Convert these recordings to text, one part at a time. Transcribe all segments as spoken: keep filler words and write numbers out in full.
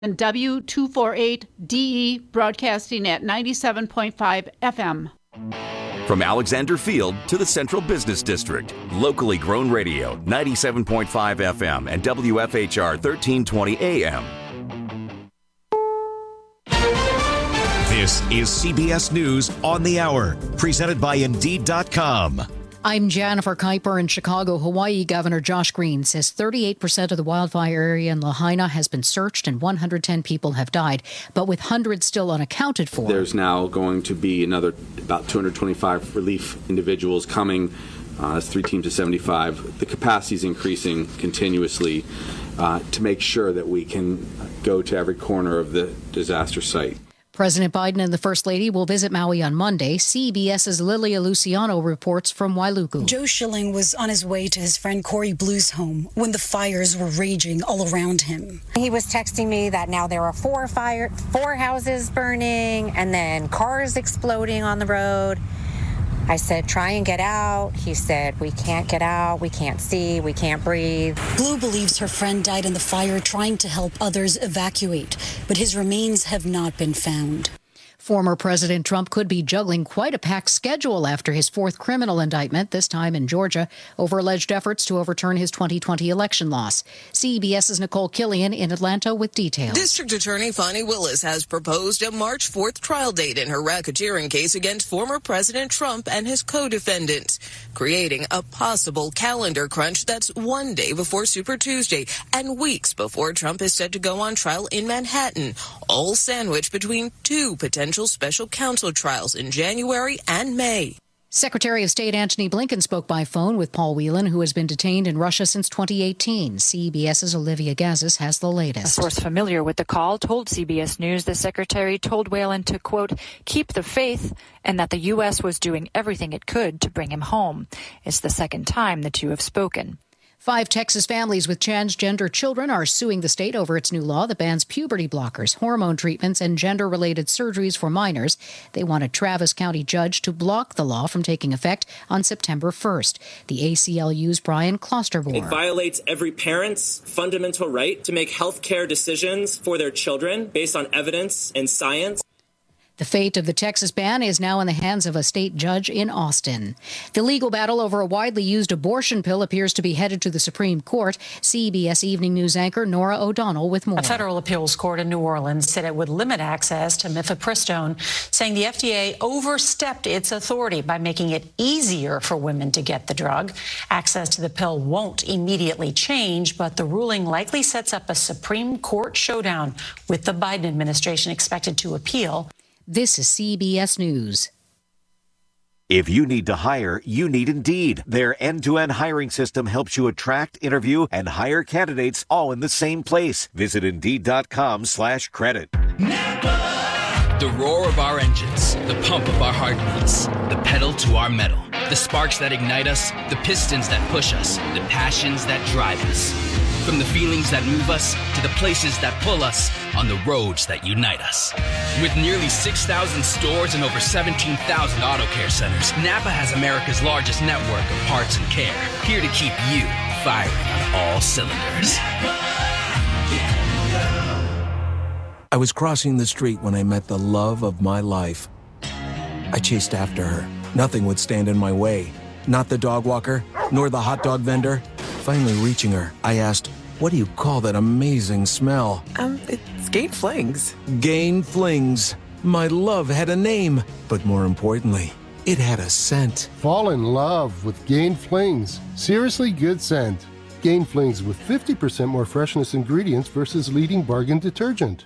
and W two forty-eight D E broadcasting at ninety-seven point five F M. From Alexander Field to the Central Business District, locally grown radio, ninety-seven point five F M and W F H R thirteen twenty A M. This is C B S News on the Hour, presented by Indeed dot com. I'm Jennifer Kuiper. In Chicago, Hawaii Governor Josh Green says thirty-eight percent of the wildfire area in Lahaina has been searched and one hundred ten people have died, but with hundreds still unaccounted for. There's now going to be another about two hundred twenty-five relief individuals coming. Uh, that's three teams of seventy-five. The capacity is increasing continuously uh, to make sure that we can go to every corner of the disaster site. President Biden and the First Lady will visit Maui on Monday. CBS's Lilia Luciano reports from Wailuku. Joe Schilling was on his way to his friend Corey Blue's home when the fires were raging all around him. He was texting me that now there are four fire, four houses burning and then cars exploding on the road. I said, try and get out. He said, we can't get out. We can't see. We can't breathe. Blue believes her friend died in the fire trying to help others evacuate, but his remains have not been found. Former President Trump could be juggling quite a packed schedule after his fourth criminal indictment, this time in Georgia, over alleged efforts to overturn his twenty twenty election loss. CBS's Nicole Killian in Atlanta with details. District Attorney Fani Willis has proposed a March fourth trial date in her racketeering case against former President Trump and his co-defendants, creating a possible calendar crunch that's one day before Super Tuesday and weeks before Trump is set to go on trial in Manhattan, all sandwiched between two potential special counsel trials in January and May. Secretary of State Antony Blinken spoke by phone with Paul Whelan, who has been detained in Russia since twenty eighteen. CBS's Olivia Gazis has the latest. A source familiar with the call told C B S News the secretary told Whelan to, quote, keep the faith, and that the U S was doing everything it could to bring him home. It's the second time the two have spoken. Five Texas families with transgender children are suing the state over its new law that bans puberty blockers, hormone treatments, and gender-related surgeries for minors. They want a Travis County judge to block the law from taking effect on September first. The A C L U's Brian Klosterboer. It violates every parent's fundamental right to make health care decisions for their children based on evidence and science. The fate of the Texas ban is now in the hands of a state judge in Austin. The legal battle over a widely used abortion pill appears to be headed to the Supreme Court. C B S Evening News anchor Nora O'Donnell with more. A federal appeals court in New Orleans said it would limit access to mifepristone, saying the F D A overstepped its authority by making it easier for women to get the drug. Access to the pill won't immediately change, but the ruling likely sets up a Supreme Court showdown with the Biden administration expected to appeal. This is C B S News. If you need to hire, you need Indeed. Their end-to-end hiring system helps you attract, interview, and hire candidates all in the same place. Visit Indeed.com slash credit. The roar of our engines, the pump of our heartbeats, the pedal to our metal, the sparks that ignite us, the pistons that push us, the passions that drive us. From the feelings that move us to the places that pull us on the roads that unite us. With nearly six thousand stores and over seventeen thousand auto care centers, Napa has America's largest network of parts and care, here to keep you firing on all cylinders. I was crossing the street when I met the love of my life. I chased after her. Nothing would stand in my way. Not the dog walker, nor the hot dog vendor. Finally reaching her, I asked, what do you call that amazing smell? Um, it's Gain Flings. Gain Flings. My love had a name, but more importantly, it had a scent. Fall in love with Gain Flings. Seriously good scent. Gain Flings with fifty percent more freshness ingredients versus leading bargain detergent.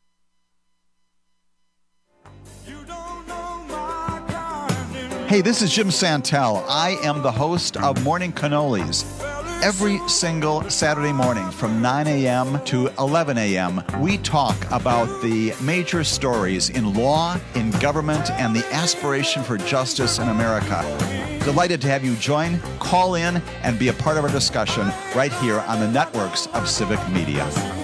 Hey, this is Jim Santel. I am the host of Morning Cannolis. Every single Saturday morning from nine a.m. to eleven a.m., we talk about the major stories in law, in government, and the aspiration for justice in America. Delighted to have you join, call in, and be a part of our discussion right here on the networks of Civic Media.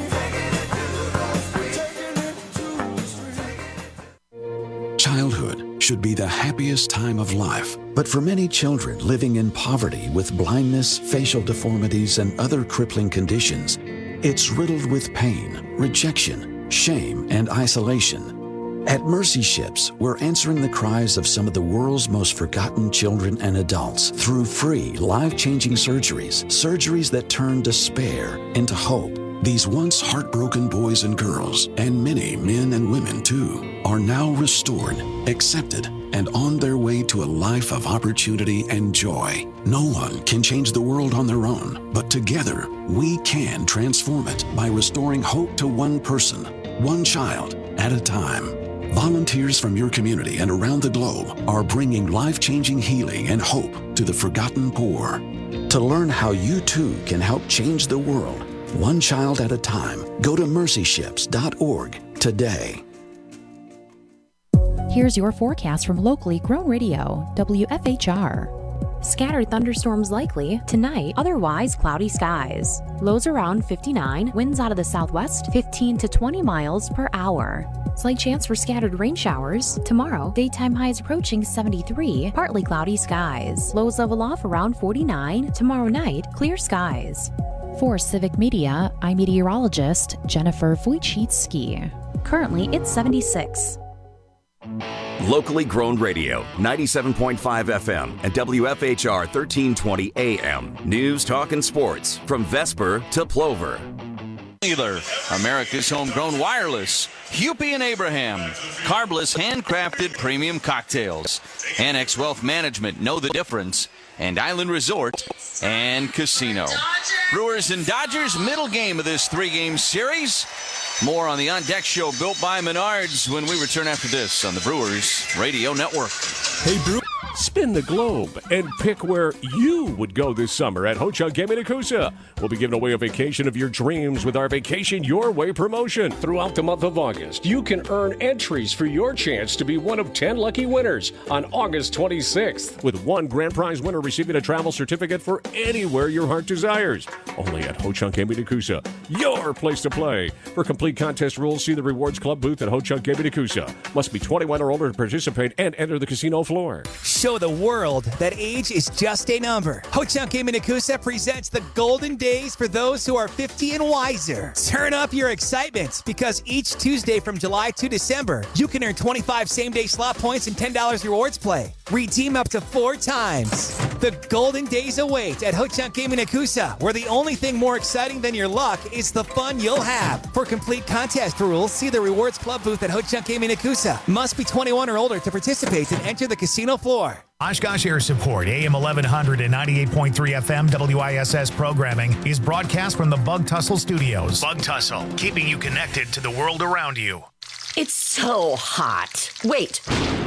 Childhood should be the happiest time of life, but for many children living in poverty with blindness, facial deformities, and other crippling conditions, it's riddled with pain, rejection, shame, and isolation. At Mercy Ships, we're answering the cries of some of the world's most forgotten children and adults through free, life-changing surgeries, surgeries that turn despair into hope. These once heartbroken boys and girls, and many men and women too, are now restored, accepted, and on their way to a life of opportunity and joy. No one can change the world on their own, but together we can transform it by restoring hope to one person, one child at a time. Volunteers from your community and around the globe are bringing life-changing healing and hope to the forgotten poor. To learn how you too can help change the world, one child at a time, go to mercy ships dot org today. Here's your forecast from locally grown radio, W F H R. Scattered thunderstorms likely tonight, otherwise cloudy skies. Lows around fifty-nine, winds out of the southwest fifteen to twenty miles per hour. Slight chance for scattered rain showers. Tomorrow, daytime highs approaching seventy-three, partly cloudy skies. Lows level off around forty-nine. Tomorrow night, clear skies. For Civic Media, I'm meteorologist Jennifer Wojcicki. Currently, it's seventy-six. Locally grown radio, ninety-seven point five F M and W F H R thirteen twenty A M. News, talk, and sports from Vesper to Plover. America's homegrown wireless. Hupy and Abraham. Carbless handcrafted premium cocktails. Annex Wealth Management, know the difference. And Island Resort and Casino. Brewers and Dodgers, middle game of this three-game series. More on the On Deck Show built by Menards when we return after this on the Brewers Radio Network. Hey, Brew, spin the globe and pick where you would go this summer at Ho-Chunk Gaming Nakusa. We'll be giving away a vacation of your dreams with our Vacation Your Way promotion. Throughout the month of August, you can earn entries for your chance to be one of ten lucky winners on August twenty-sixth, with one grand prize winner receiving a travel certificate for anywhere your heart desires. Only at Ho-Chunk Gaming Nakusa, your place to play. For complete contest rules, see the Rewards Club booth at Ho-Chunk Gaming Nakusa. Must be twenty-one or older to participate and enter the casino floor. Show the world that age is just a number. Ho-Chunk Gaming Nakusa presents the golden days for those who are fifty and wiser. Turn up your excitement because each Tuesday from July to December, you can earn twenty-five same-day slot points and ten dollars rewards play. Redeem up to four times. The golden days await at Ho-Chunk Gaming Nakusa, where the only thing more exciting than your luck is the fun you'll have. For complete contest rules, see the Rewards Club booth at Ho-Chunk Gaming Nakusa. Must be twenty-one or older to participate and enter the casino floor. Oshkosh Air Support, A M eleven hundred and ninety-eight point three F M W I S S programming is broadcast from the Bug Tussle Studios. Bug Tussle, keeping you connected to the world around you. It's so hot. Wait.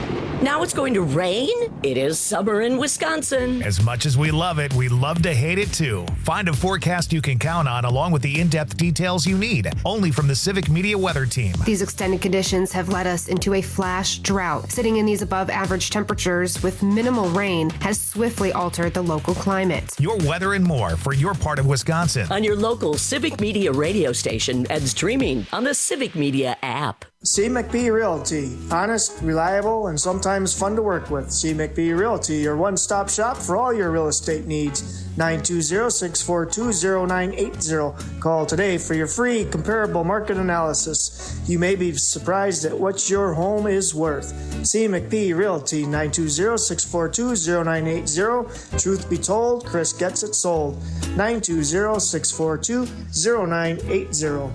Now it's going to rain? It is summer in Wisconsin. As much as we love it, we love to hate it too. Find a forecast you can count on along with the in-depth details you need, only from the Civic Media Weather Team. These extended conditions have led us into a flash drought. Sitting in these above average temperatures with minimal rain has swiftly altered the local climate. Your weather and more for your part of Wisconsin. On your local Civic Media radio station and streaming on the Civic Media app. C. McBee Realty. Honest, reliable, and sometimes fun to work with. C. McBee Realty, your one-stop shop for all your real estate needs. nine two zero, six four two, zero nine eight zero. Call today for your free comparable market analysis. You may be surprised at what your home is worth. C. McBee Realty, nine two zero, six four two, zero nine eight zero. Truth be told, Chris gets it sold. nine two zero, six four two, zero nine eight zero.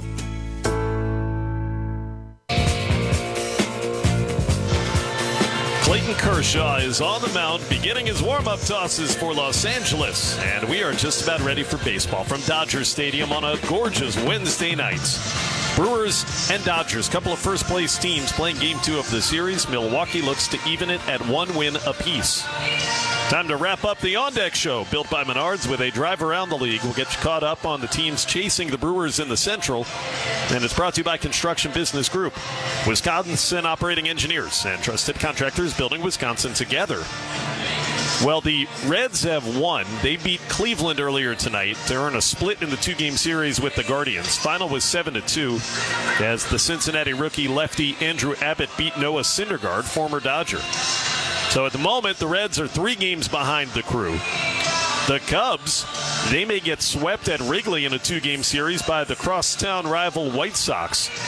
Clayton Kershaw is on the mound beginning his warm-up tosses for Los Angeles. And we are just about ready for baseball from Dodger Stadium on a gorgeous Wednesday night. Brewers and Dodgers, couple of first-place teams playing game two of the series. Milwaukee looks to even it at one win apiece. Time to wrap up the On Deck Show, built by Menards with a drive around the league. We'll get you caught up on the teams chasing the Brewers in the Central. And it's brought to you by Construction Business Group, Wisconsin operating engineers and trusted contractors building Wisconsin together. Well, the Reds have won. They beat Cleveland earlier tonight. They're in a split in the two-game series with the Guardians. Final was seven to two as the Cincinnati rookie lefty Andrew Abbott beat Noah Syndergaard, former Dodger. So at the moment, the Reds are three games behind the Crew. The Cubs, they may get swept at Wrigley in a two-game series by the crosstown rival White Sox.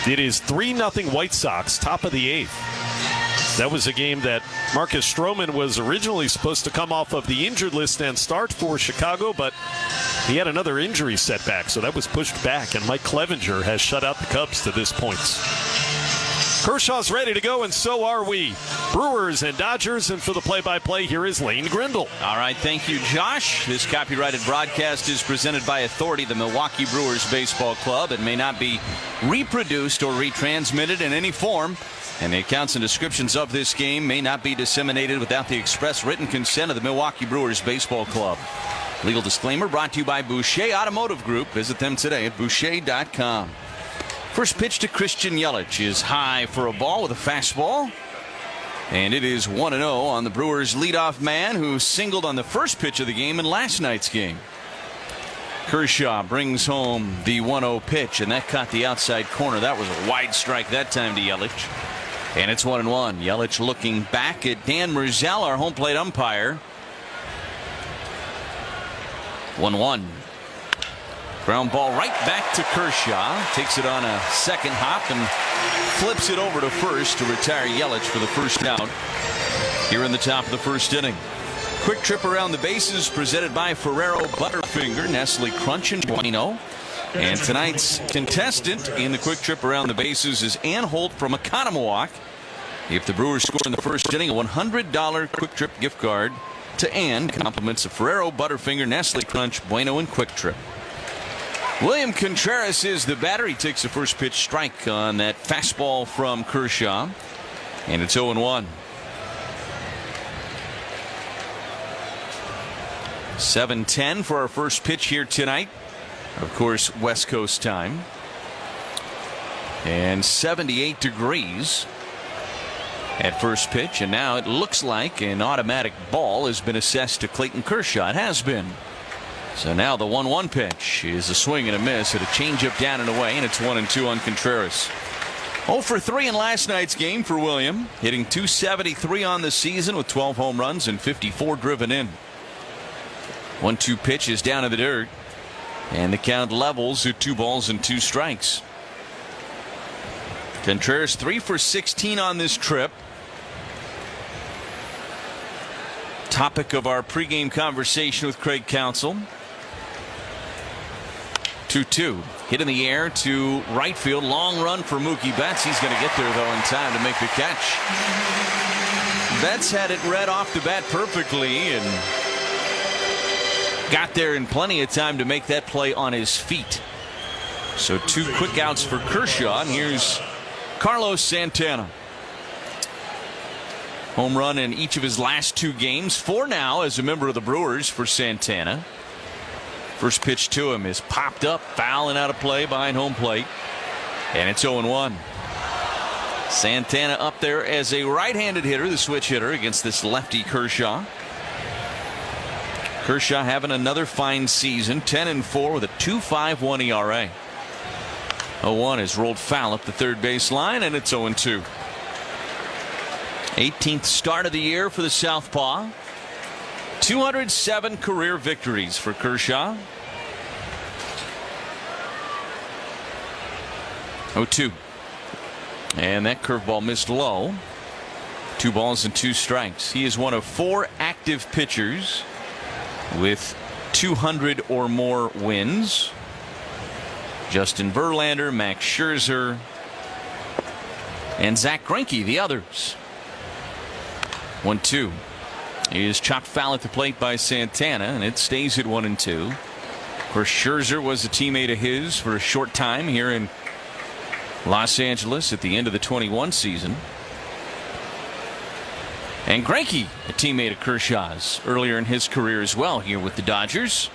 It is three nothing White Sox, top of the eighth. That was a game that Marcus Stroman was originally supposed to come off of the injured list and start for Chicago, but he had another injury setback, so that was pushed back, and Mike Clevenger has shut out the Cubs to this point. Kershaw's ready to go, and so are we. Brewers and Dodgers, and for the play-by-play, here is Lane Grindle. All right, thank you, Josh. This copyrighted broadcast is presented by Authority, the Milwaukee Brewers Baseball Club. It may not be reproduced or retransmitted in any form, and the accounts and descriptions of this game may not be disseminated without the express written consent of the Milwaukee Brewers Baseball Club. Legal disclaimer brought to you by Boucher Automotive Group. Visit them today at boucher dot com. First pitch to Christian Yelich is high for a ball with a fastball. And it is one and oh on the Brewers' leadoff man who singled on the first pitch of the game in last night's game. Kershaw brings home the one oh pitch, and that caught the outside corner. That was a wide strike that time to Yelich. And it's one and one. Yelich looking back at Dan Merzel, our home plate umpire. one one. Ground ball right back to Kershaw. Takes it on a second hop and flips it over to first to retire Yelich for the first out here in the top of the first inning. Quick trip around the bases presented by Ferrero Butterfinger, Nestle Crunch, and Bueno. And tonight's contestant in the quick trip around the bases is Ann Holt from Economowalk. If the Brewers score in the first inning, a one hundred dollar quick trip gift card to Ann. Compliments of Ferrero Butterfinger, Nestle Crunch, Bueno, and Quick Trip. William Contreras is the batter. He takes the first pitch strike on that fastball from Kershaw. And it's oh and one. seven ten for our first pitch here tonight. Of course, West Coast time. And seventy-eight degrees at first pitch. And now it looks like an automatic ball has been assessed to Clayton Kershaw. It has been. So now the one one pitch is a swing and a miss at a changeup down and away, and it's one and two on Contreras. oh for three in last night's game for William, hitting two seventy-three on the season with twelve home runs and fifty-four driven in. one two pitch is down in the dirt, and the count levels at two balls and two strikes. Contreras three for sixteen on this trip. Topic of our pregame conversation with Craig Counsell. two two. Hit in the air to right field. Long run for Mookie Betts. He's going to get there, though, in time to make the catch. Betts had it read off the bat perfectly and got there in plenty of time to make that play on his feet. So two quick outs for Kershaw, and here's Carlos Santana. Home run in each of his last two games. Four now as a member of the Brewers for Santana. First pitch to him is popped up, foul and out of play behind home plate. And it's oh and one. Santana up there as a right-handed hitter, the switch hitter against this lefty Kershaw. Kershaw having another fine season, ten and four with a two point five one E R A. oh one is rolled foul up the third base line, and it's oh and two. eighteenth start of the year for the Southpaw. two hundred seven career victories for Kershaw. oh two. And that curveball missed low. Two balls and two strikes. He is one of four active pitchers with two hundred or more wins. Justin Verlander, Max Scherzer, and Zach Greinke, the others. one two. He is chopped foul at the plate by Santana, and it stays at one and two. Of course, Scherzer was a teammate of his for a short time here in Los Angeles at the end of the twenty-one season. And Greinke, a teammate of Kershaw's earlier in his career as well here with the Dodgers.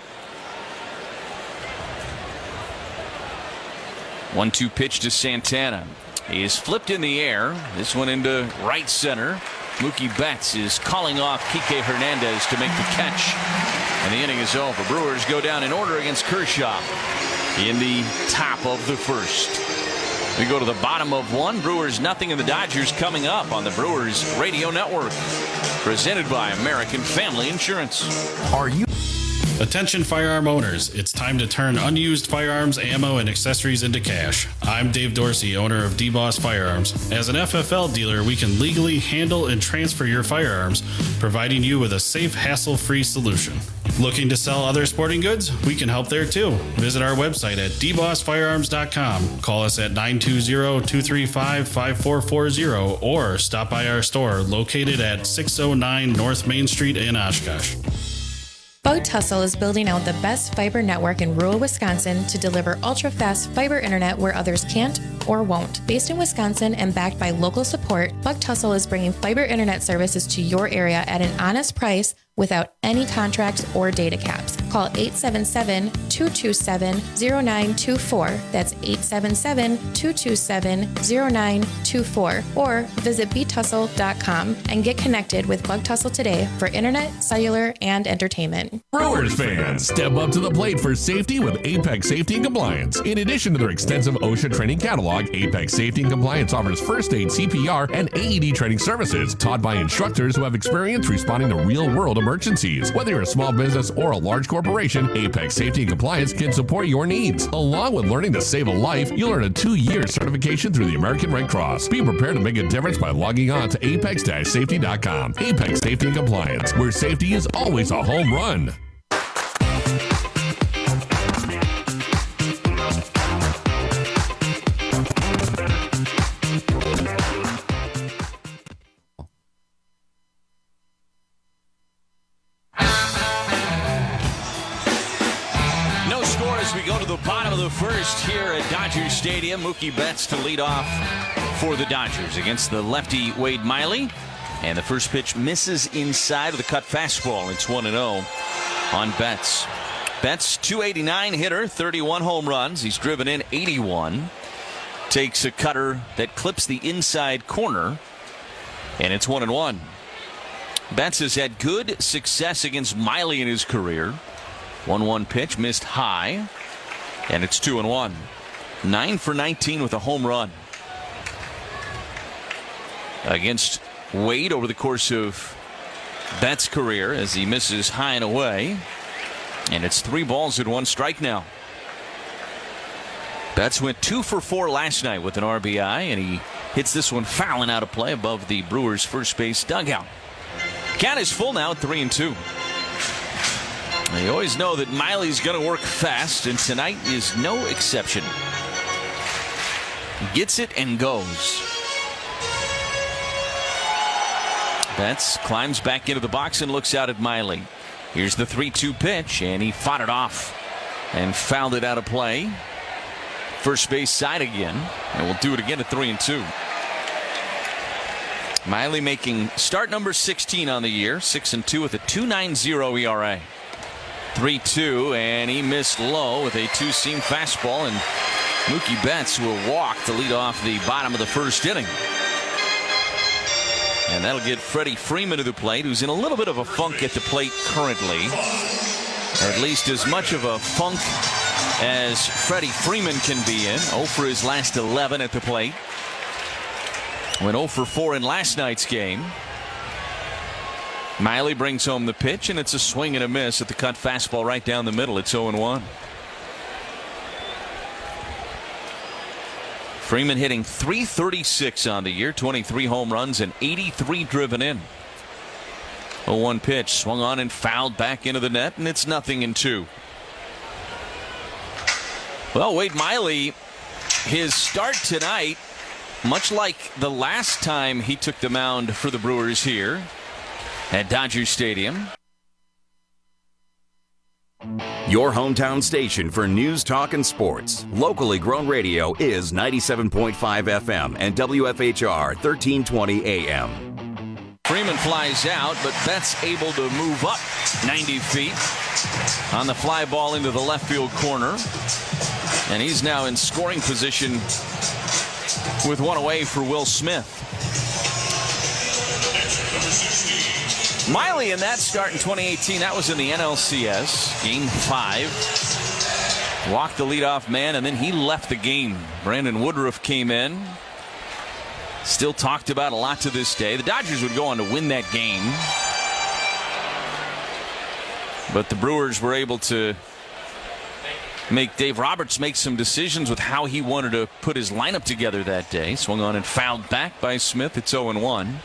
one two pitch to Santana. He is flipped in the air. This one into right center. Mookie Betts is calling off Kike Hernandez to make the catch. And the inning is over. Brewers go down in order against Kershaw in the top of the first. We go to the bottom of one. Brewers nothing, and the Dodgers coming up on the Brewers Radio Network. Presented by American Family Insurance. Are you? Attention firearm owners, it's time to turn unused firearms, ammo, and accessories into cash. I'm Dave Dorsey, owner of D-Boss Firearms. As an F F L dealer, we can legally handle and transfer your firearms, providing you with a safe, hassle-free solution. Looking to sell other sporting goods? We can help there too. Visit our website at d boss firearms dot com. Call us at nine two zero, two three five, five four four zero or stop by our store located at six oh nine North Main Street in Oshkosh. Bug Tussle is building out the best fiber network in rural Wisconsin to deliver ultra-fast fiber internet where others can't or won't. Based in Wisconsin and backed by local support, Bug Tussle is bringing fiber internet services to your area at an honest price without any contracts or data caps. Call eight seven seven, two two seven, zero nine two four. That's eight seven seven, two two seven, zero nine two four. Or visit b tussle dot com and get connected with Bug Tussle today for internet, cellular, and entertainment. Brewers fans, step up to the plate for safety with Apex Safety and Compliance. In addition to their extensive OSHA training catalog, Apex Safety and Compliance offers first aid, C P R, and A E D training services taught by instructors who have experience responding to real-world emergencies. Whether you're a small business or a large corporation, Apex Safety and Compliance can support your needs. Along with learning to save a life, you'll earn a two-year certification through the American Red Cross. Be prepared to make a difference by logging on to apex safety dot com. Apex Safety and Compliance, where safety is always a home run. We go to the bottom of the first here at Dodger Stadium. Mookie Betts to lead off for the Dodgers against the lefty Wade Miley. And the first pitch misses inside of the cut fastball. It's one and oh on Betts. Betts, two eighty-nine hitter, thirty-one home runs. He's driven in eighty-one. Takes a cutter that clips the inside corner. And it's one and one. Betts has had good success against Miley in his career. one one pitch, missed high. And it's two and one. nine for nineteen with a home run against Wade over the course of Betts' career as he misses high and away. And it's three balls and one strike now. Betts went two for four last night with an R B I, and he hits this one fouling out of play above the Brewers' first base dugout. Count is full now at three and two. You always know that Miley's going to work fast, and tonight is no exception. Gets it and goes. Betts climbs back into the box and looks out at Miley. Here's the three two pitch, and he fought it off and fouled it out of play. First base side again, and we'll do it again at three and two. Miley making start number sixteen on the year, six and two with a two point nine oh E R A. three two, and he missed low with a two-seam fastball, and Mookie Betts will walk to lead off the bottom of the first inning. And that'll get Freddie Freeman to the plate, who's in a little bit of a funk at the plate currently. Or at least as much of a funk as Freddie Freeman can be in. oh for his last eleven at the plate. Went oh for four in last night's game. Miley brings home the pitch, and it's a swing and a miss at the cut fastball right down the middle. It's oh and one. Freeman hitting three thirty-six on the year, twenty-three home runs and eighty-three driven in. oh one pitch, swung on and fouled back into the net, and it's nothing in two. Well, Wade Miley, his start tonight, much like the last time he took the mound for the Brewers here at Dodger Stadium. Your hometown station for news, talk, and sports. Locally grown radio is ninety-seven point five F M and W F H R thirteen twenty A M. Freeman flies out, but Betts able to move up ninety feet on the fly ball into the left field corner. And he's now in scoring position with one away for Will Smith. Miley in that start in twenty eighteen, that was in the N L C S, game five. Walked the leadoff man, and then he left the game. Brandon Woodruff came in. Still talked about a lot to this day. The Dodgers would go on to win that game. But the Brewers were able to make Dave Roberts make some decisions with how he wanted to put his lineup together that day. Swung on and fouled back by Smith. It's oh and one.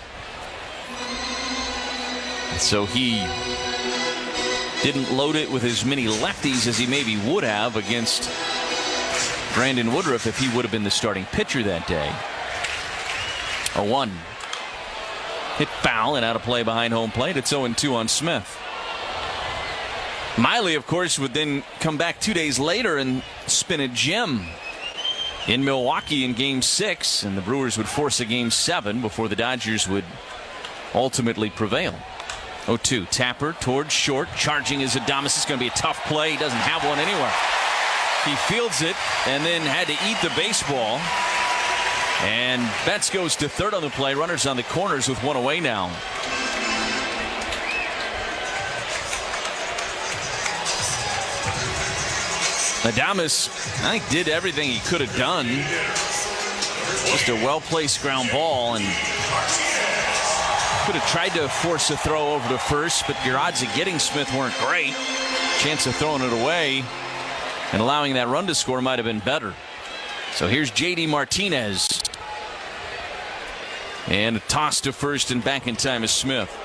So he didn't load it with as many lefties as he maybe would have against Brandon Woodruff if he would have been the starting pitcher that day. oh one. Hit foul and out of play behind home plate. It's oh and two on Smith. Miley, of course, would then come back two days later and spin a gem in Milwaukee in Game six, and the Brewers would force a Game seven before the Dodgers would ultimately prevail. oh two. Tapper towards short. Charging is Adames. It's going to be a tough play. He doesn't have one anywhere. He fields it and then had to eat the baseball. And Betts goes to third on the play. Runners on the corners with one away now. Adames, I think, did everything he could have done. Just a well-placed ground ball, and could have tried to force a throw over to first, but your odds of getting Smith weren't great. Chance of throwing it away and allowing that run to score might have been better. So here's J D Martinez. And a toss to first, and back in time is Smith.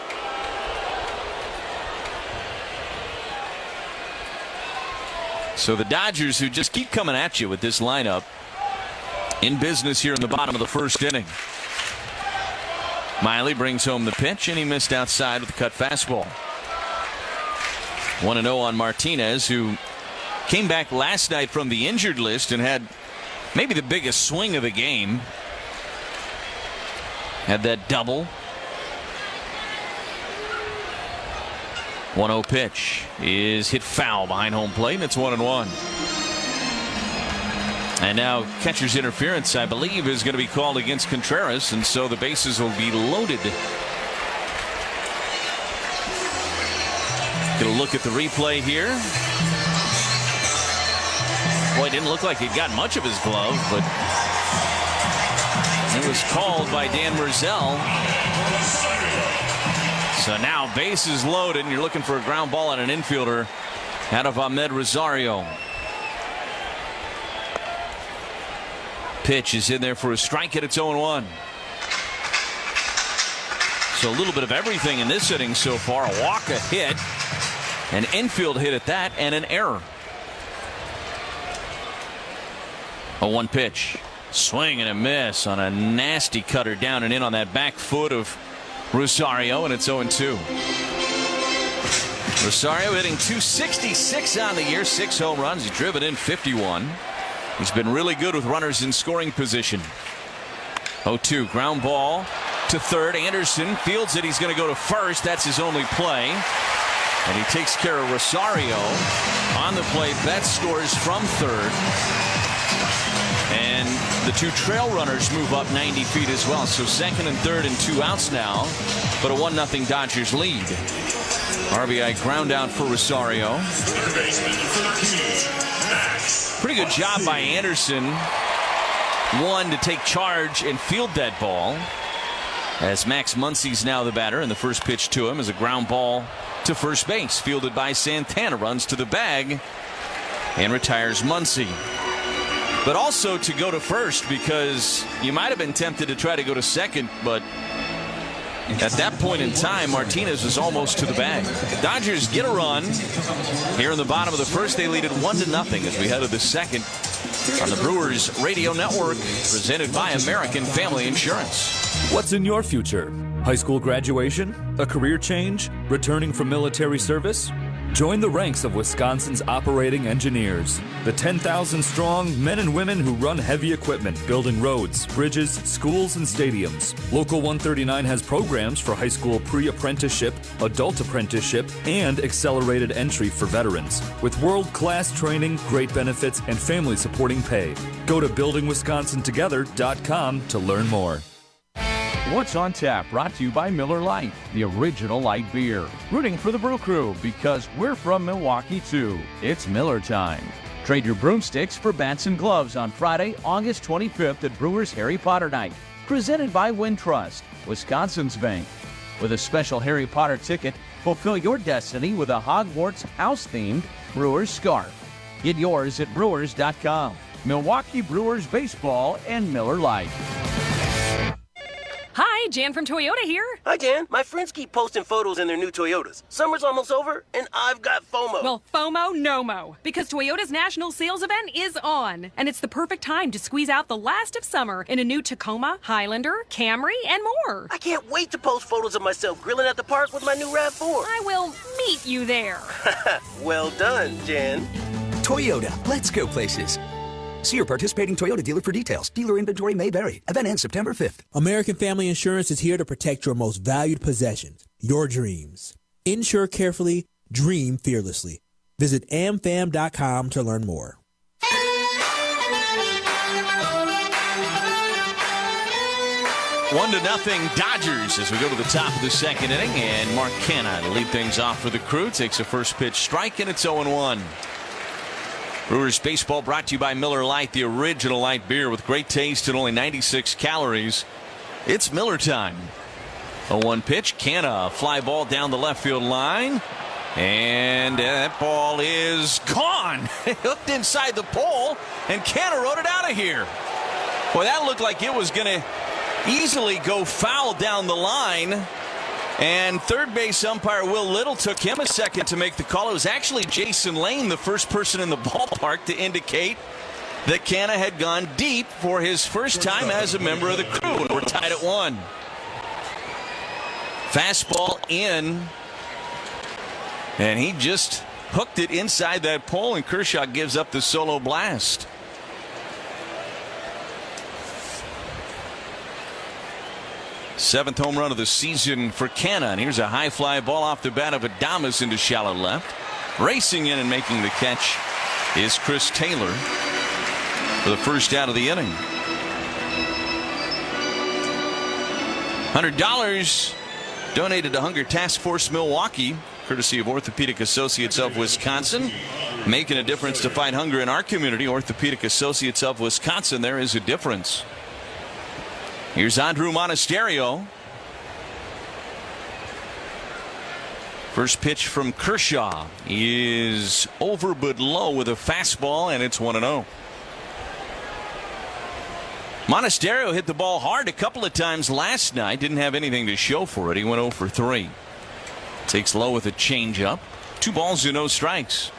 So the Dodgers, who just keep coming at you with this lineup, in business here in the bottom of the first inning. Miley brings home the pitch, and he missed outside with a cut fastball. one and oh on Martinez, who came back last night from the injured list and had maybe the biggest swing of the game. Had that double. one oh pitch is hit foul behind home plate, and it's one and one. And now catcher's interference, I believe, is going to be called against Contreras, and so the bases will be loaded. Get a look at the replay here. Boy, it didn't look like he'd got much of his glove, but it was called by Dan Merzel. So now bases loaded, and you're looking for a ground ball on an infielder out of Ahmed Rosario. Pitch is in there for a strike, and it's oh and one. So a little bit of everything in this inning so far. A walk, a hit, an infield hit at that, and an error. A one pitch. Swing and a miss on a nasty cutter down and in on that back foot of Rosario, and it's oh and two. Rosario hitting two sixty-six on the year, six home runs. He's driven in fifty-one. He's been really good with runners in scoring position. oh two, ground ball to third. Anderson fields it. He's going to go to first. That's his only play. And he takes care of Rosario. On the play, Betts scores from third. And the two trail runners move up ninety feet as well. So second and third and two outs now, but a one nothing Dodgers lead. R B I ground out for Rosario. Pretty good job by Anderson. One, to take charge and field that ball. As Max Muncy's now the batter, and the first pitch to him is a ground ball to first base. Fielded by Santana, runs to the bag and retires Muncy. But also to go to first, because you might have been tempted to try to go to second, but at that point in time, Martinez was almost to the bag. Dodgers get a run here in the bottom of the first. They lead it one to nothing as we head to the second on the Brewers Radio Network, presented by American Family Insurance. What's in your future? High school graduation? A career change? Returning from military service? Join the ranks of Wisconsin's operating engineers, the ten thousand strong men and women who run heavy equipment, building roads, bridges, schools, and stadiums. Local one thirty-nine has programs for high school pre-apprenticeship, adult apprenticeship, and accelerated entry for veterans, with world-class training, great benefits, and family-supporting pay. Go to building wisconsin together dot com to learn more. What's on Tap, brought to you by Miller Lite, the original light beer. Rooting for the Brew Crew because we're from Milwaukee too. It's Miller time. Trade your broomsticks for bats and gloves on Friday, August twenty-fifth at Brewers Harry Potter Night. Presented by Wintrust, Wisconsin's bank. With a special Harry Potter ticket, Fulfill your destiny with a Hogwarts house-themed Brewers scarf. Get yours at brewers dot com. Milwaukee Brewers Baseball and Miller Lite. Hi, Jan from Toyota here. Hi, Jan. My friends keep posting photos in their new Toyotas. Summer's almost over, and I've got FOMO. Well, FOMO, no mo. Because Toyota's national sales event is on. And it's the perfect time to squeeze out the last of summer in a new Tacoma, Highlander, Camry, and more. I can't wait to post photos of myself grilling at the park with my new RAV four. I will meet you there. Well done, Jan. Toyota, let's go places. See your participating Toyota dealer for details. Dealer inventory may vary. Event ends September fifth. American Family Insurance is here to protect your most valued possessions, your dreams. Insure carefully, dream fearlessly. Visit a m fam dot com to learn more. One to nothing Dodgers as we go to the top of the second inning, and Mark Canha to lead things off for the Crew takes a first pitch strike, and it's oh and one. Brewers baseball brought to you by Miller Lite, the original light beer with great taste and only ninety-six calories. It's Miller time. oh one pitch, Canha, fly ball down the left field line, and that ball is gone. Hooked inside the pole, and Canha rode it out of here. Boy, that looked like it was going to easily go foul down the line. And third base umpire Will Little took him a second to make the call. It was actually Jason Lane, the first person in the ballpark to indicate that Canha had gone deep for his first time as a member of the Crew. And we're tied at one. Fastball in. And he just hooked it inside that pole, and Kershaw gives up the solo blast. Seventh home run of the season for Canha. And here's a high fly ball off the bat of Adames into shallow left. Racing in and making the catch is Chris Taylor for the first out of the inning. one hundred dollars donated to Hunger Task Force Milwaukee, courtesy of Orthopedic Associates of Wisconsin. Making a difference to fight hunger in our community. Orthopedic Associates of Wisconsin, there is a difference. Here's Andrew Monasterio. First pitch from Kershaw is over but low with a fastball, and it's one and oh. Monasterio hit the ball hard a couple of times last night. Didn't have anything to show for it. He went oh for three. Takes low with a changeup. Two balls and no strikes.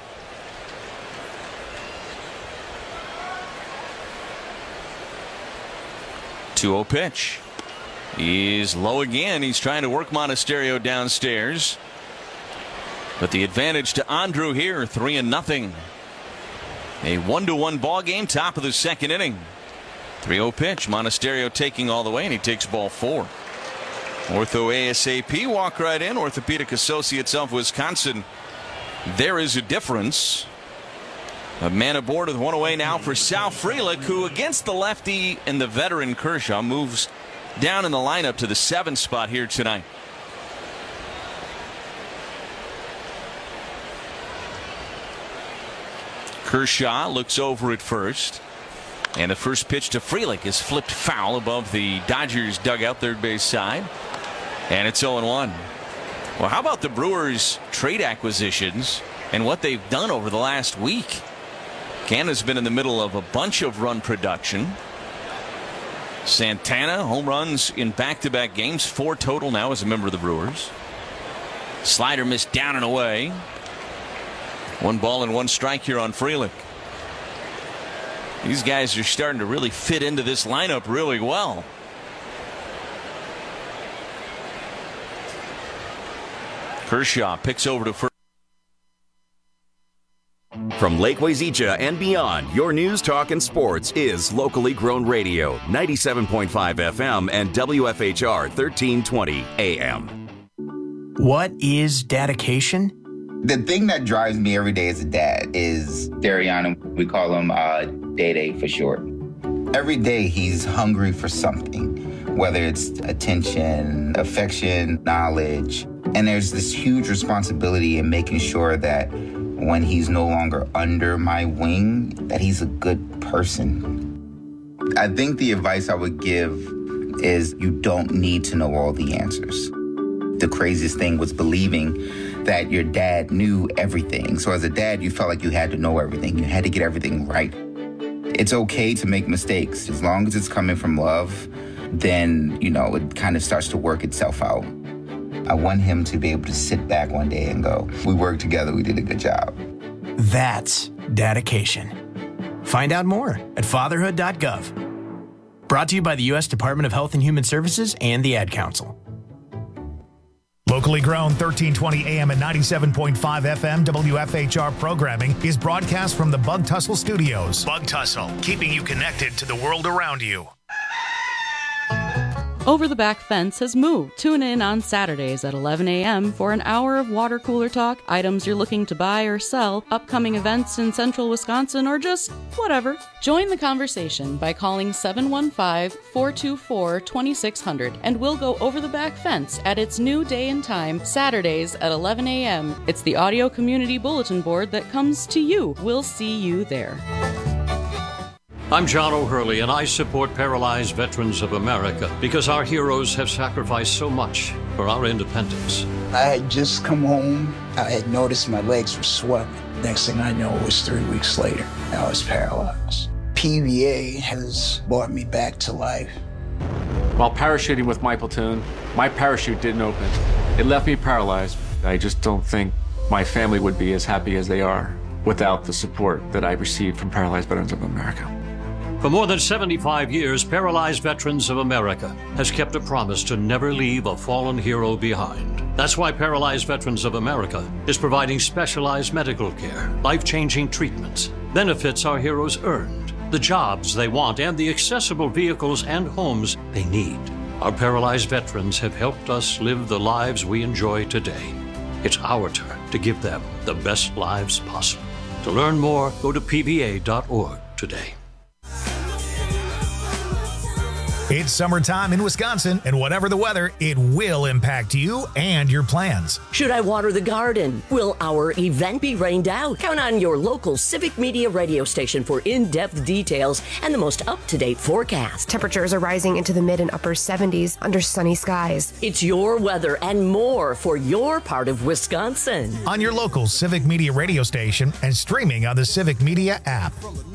two oh pitch. He's low again. He's trying to work Monasterio downstairs. But the advantage to Andrew here, three and nothing. A one to one ball game, top of the second inning. three oh pitch. Monasterio taking all the way, and he takes ball four. Ortho ASAP, walk right in. Orthopedic Associates of Wisconsin. There is a difference. A man aboard with one away now for Sal Frelick, who against the lefty and the veteran Kershaw moves down in the lineup to the seventh spot here tonight. Kershaw looks over at first, and the first pitch to Frelick is flipped foul above the Dodgers dugout third base side, and it's oh and one. Well, how about the Brewers' trade acquisitions and what they've done over the last week? Canha's been in the middle of a bunch of run production. Santana, home runs in back-to-back games, four total now as a member of the Brewers. Slider missed down and away. One ball and one strike here on Frelick. These guys are starting to really fit into this lineup really well. Kershaw picks over to first. From Lake Wazeecha and beyond, your news, talk, and sports is locally grown radio, ninety-seven point five F M and W F H R thirteen twenty A M. What is dedication? The thing that drives me every day as a dad is Dariana. We call him uh, Day Day for short. Every day he's hungry for something, whether it's attention, affection, knowledge. And there's this huge responsibility in making sure that when he's no longer under my wing, that he's a good person. I think the advice I would give is you don't need to know all the answers. The craziest thing was believing that your dad knew everything. So as a dad, you felt like you had to know everything. You had to get everything right. It's okay to make mistakes. As long as it's coming from love, then, you know, it kind of starts to work itself out. I want him to be able to sit back one day and go, we worked together, we did a good job. That's dedication. Find out more at fatherhood dot gov. Brought to you by the U S Department of Health and Human Services and the Ad Council. Locally grown, thirteen twenty A M and ninety-seven point five F M W F H R programming is broadcast from the Bug Tussle Studios. Bug Tussle, keeping you connected to the world around you. Over the Back Fence has moved. Tune in on Saturdays at eleven A M for an hour of water cooler talk, items you're looking to buy or sell, upcoming events in central Wisconsin, or just whatever. Join the conversation by calling seven one five, four two four, two six zero zero and we'll go over the back fence at its new day and time, Saturdays at eleven A M. It's the audio community bulletin board that comes to you. We'll see you there. I'm John O'Hurley, and I support Paralyzed Veterans of America because our heroes have sacrificed so much for our independence. I had just come home. I had noticed my legs were swelling. Next thing I know, it was three weeks later. I was paralyzed. P V A has brought me back to life. While parachuting with my platoon, my parachute didn't open. It left me paralyzed. I just don't think my family would be as happy as they are without the support that I received from Paralyzed Veterans of America. For more than seventy-five years, Paralyzed Veterans of America has kept a promise to never leave a fallen hero behind. That's why Paralyzed Veterans of America is providing specialized medical care, life-changing treatments, benefits our heroes earned, the jobs they want, and the accessible vehicles and homes they need. Our paralyzed veterans have helped us live the lives we enjoy today. It's our turn to give them the best lives possible. To learn more, go to P V A dot org today. It's summertime in Wisconsin, and whatever the weather, it will impact you and your plans. Should I water the garden? Will our event be rained out? Count on your local Civic Media radio station for in-depth details and the most up-to-date forecast. Temperatures are rising into the mid and upper seventies under sunny skies. It's your weather and more for your part of Wisconsin. On your local Civic Media radio station and streaming on the Civic Media app.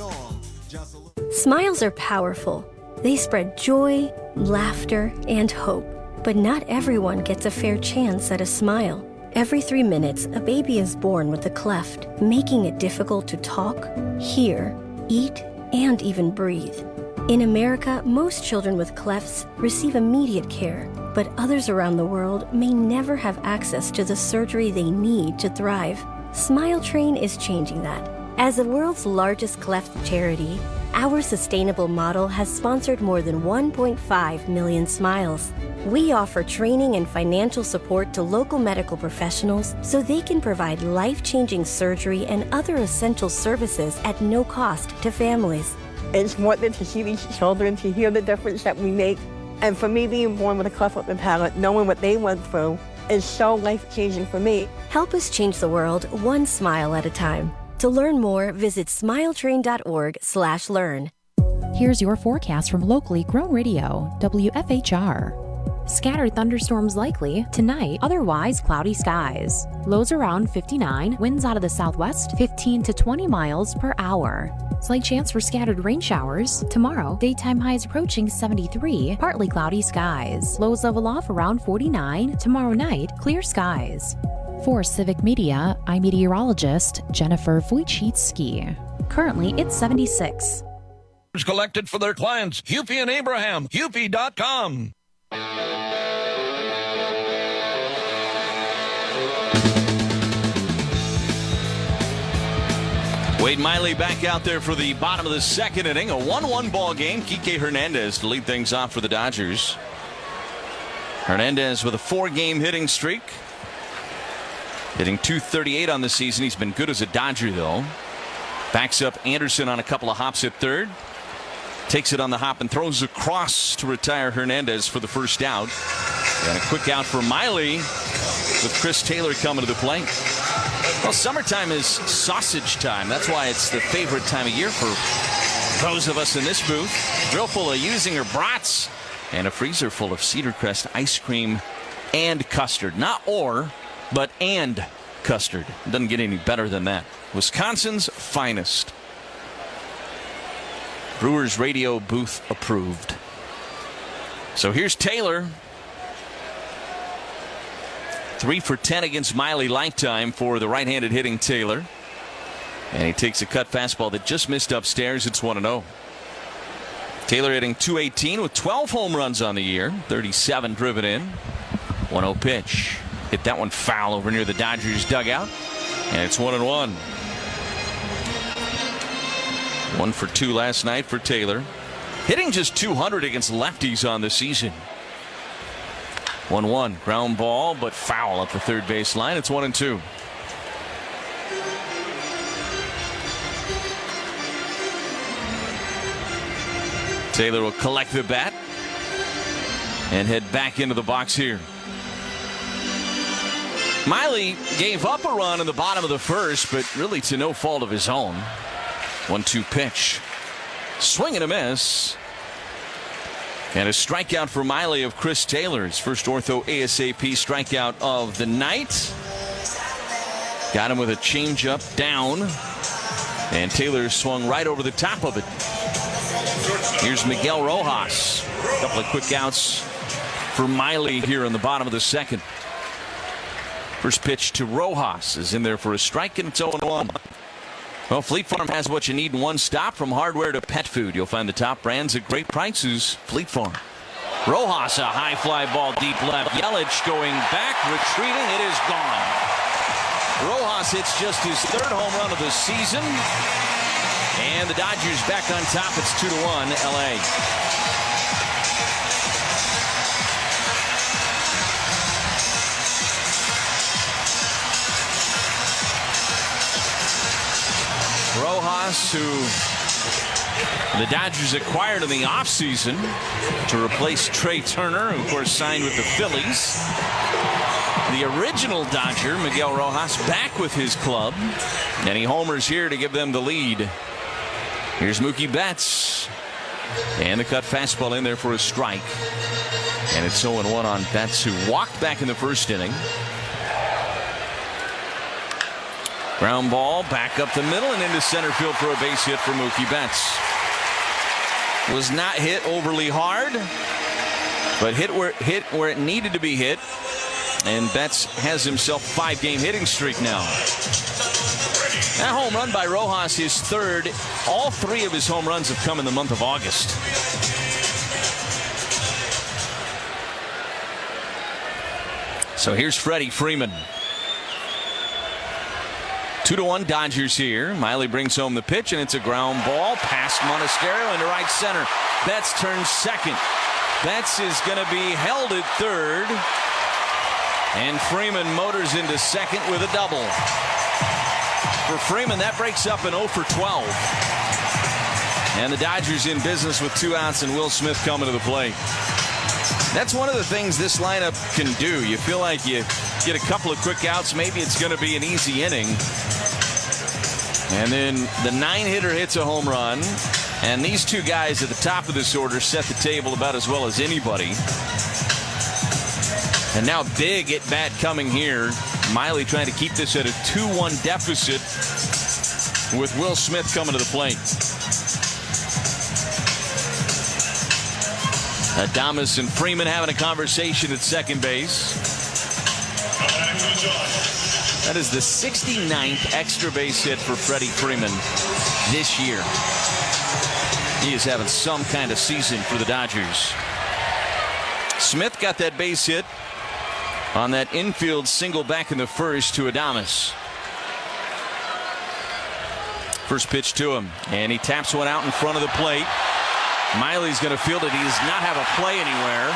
Smiles are powerful. They spread joy, laughter, and hope. But not everyone gets a fair chance at a smile. Every three minutes, a baby is born with a cleft, making it difficult to talk, hear, eat, and even breathe. In America, most children with clefts receive immediate care, but others around the world may never have access to the surgery they need to thrive. Smile Train is changing that. As the world's largest cleft charity, our sustainable model has sponsored more than one point five million smiles. We offer training and financial support to local medical professionals so they can provide life-changing surgery and other essential services at no cost to families. It's important to see these children, to hear the difference that we make. And for me, being born with a cleft lip and palate, knowing what they went through, is so life-changing for me. Help us change the world one smile at a time. To learn more, visit smiletrain.org slash learn. Here's your forecast from locally grown radio, W F H R. Scattered thunderstorms likely tonight, otherwise cloudy skies. Lows around fifty-nine, winds out of the southwest fifteen to twenty miles per hour. Slight chance for scattered rain showers. Tomorrow, daytime highs approaching seventy-three, partly cloudy skies. Lows level off around forty-nine. Tomorrow night, clear skies. For Civic Media, I'm meteorologist Jennifer Wojcicki. Currently, it's seventy-six. Collected for their clients. Hupy and Abraham. Hupy dot com. Wade Miley back out there for the bottom of the second inning. A one one ball game. Kike Hernandez to lead things off for the Dodgers. Hernandez with a four-game hitting streak. Hitting two thirty-eight on the season. He's been good as a Dodger, though. Backs up Anderson on a couple of hops at third. Takes it on the hop and throws across to retire Hernandez for the first out. And a quick out for Miley with Chris Taylor coming to the plate. Well, summertime is sausage time. That's why it's the favorite time of year for those of us in this booth. Grill full of Usinger brats and a freezer full of Cedar Crest ice cream and custard. Not or, but and custard. It doesn't get any better than that. Wisconsin's finest. Brewers radio booth approved. So here's Taylor. Three for ten against Miley lifetime for the right-handed hitting Taylor. And he takes a cut fastball that just missed upstairs. It's one and oh. Taylor hitting two eighteen with twelve home runs on the year. thirty-seven driven in. one oh pitch. Hit that one foul over near the Dodgers dugout. And it's one and one. One for two last night for Taylor. Hitting just two hundred against lefties on the season. one one. Ground ball, but foul up the third base line. It's one and two. Taylor will collect the bat and head back into the box here. Miley gave up a run in the bottom of the first, but really to no fault of his own. one two pitch. Swing and a miss. And a strikeout for Miley of Chris Taylor. His first ortho ASAP strikeout of the night. Got him with a changeup down. And Taylor swung right over the top of it. Here's Miguel Rojas. A couple of quick outs for Miley here in the bottom of the second. First pitch to Rojas is in there for a strike, and it's oh one. Well, Fleet Farm has what you need in one stop. From hardware to pet food, you'll find the top brands at great prices. Fleet Farm. Rojas, a high fly ball deep left. Yelich going back, retreating. It is gone. Rojas hits just his third home run of the season. And the Dodgers back on top. It's two to one L A. Rojas, who the Dodgers acquired in the offseason to replace Trey Turner, who of course signed with the Phillies. The original Dodger, Miguel Rojas, back with his club, and he homers here to give them the lead. Here's Mookie Betts, and the cut fastball in there for a strike. And it's oh one on Betts, who walked back in the first inning. Ground ball back up the middle and into center field for a base hit for Mookie Betts. Was not hit overly hard, but hit where hit where it needed to be hit. And Betts has himself a five-game hitting streak now. That home run by Rojas, his third. All three of his home runs have come in the month of August. So here's Freddie Freeman. Two to one Dodgers here. Miley brings home the pitch, and it's a ground ball past Monasterio into right center. Betts turns second. Betts is going to be held at third. And Freeman motors into second with a double. For Freeman, that breaks up an oh for twelve. And the Dodgers in business with two outs and Will Smith coming to the plate. That's one of the things this lineup can do. You feel like you get a couple of quick outs, maybe it's going to be an easy inning. And then the nine-hitter hits a home run. And these two guys at the top of this order set the table about as well as anybody. And now big at bat coming here. Miley trying to keep this at a two one deficit with Will Smith coming to the plate. Adames and Freeman having a conversation at second base. That is the sixty-ninth extra base hit for Freddie Freeman this year. He is having some kind of season for the Dodgers. Smith got that base hit on that infield single back in the first to Adames. First pitch to him, and he taps one out in front of the plate. Miley's going to field it. He does not have a play anywhere.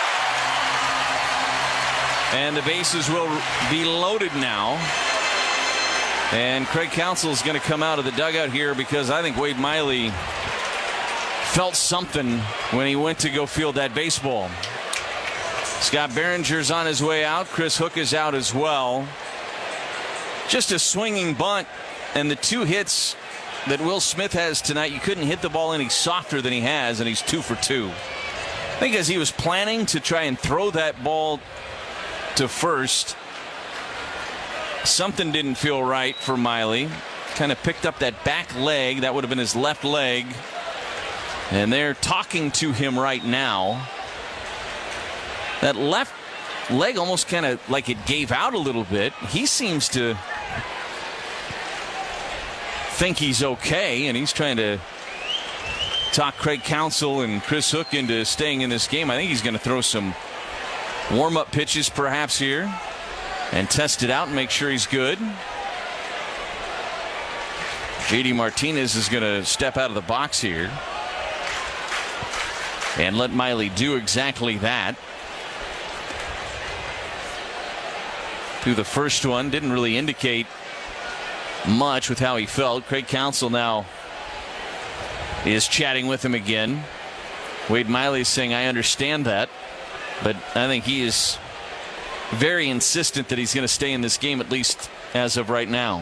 And the bases will be loaded now. And Craig Counsell is going to come out of the dugout here because I think Wade Miley felt something when he went to go field that baseball. Scott Behringer's on his way out. Chris Hook is out as well. Just a swinging bunt, and the two hits that Will Smith has tonight, you couldn't hit the ball any softer than he has, and he's two for two. I think as he was planning to try and throw that ball to first. Something didn't feel right for Miley. Kind of picked up that back leg. That would have been his left leg. And they're talking to him right now. That left leg almost kind of like it gave out a little bit. He seems to think he's okay, and he's trying to talk Craig Counsell and Chris Hook into staying in this game. I think he's going to throw some warm-up pitches perhaps here and test it out and make sure he's good. J D Martinez is going to step out of the box here and let Miley do exactly that. Through the first one, didn't really indicate much with how he felt. Craig Counsell now is chatting with him again. Wade Miley is saying, I understand that, but I think he is very insistent that he's going to stay in this game, at least as of right now.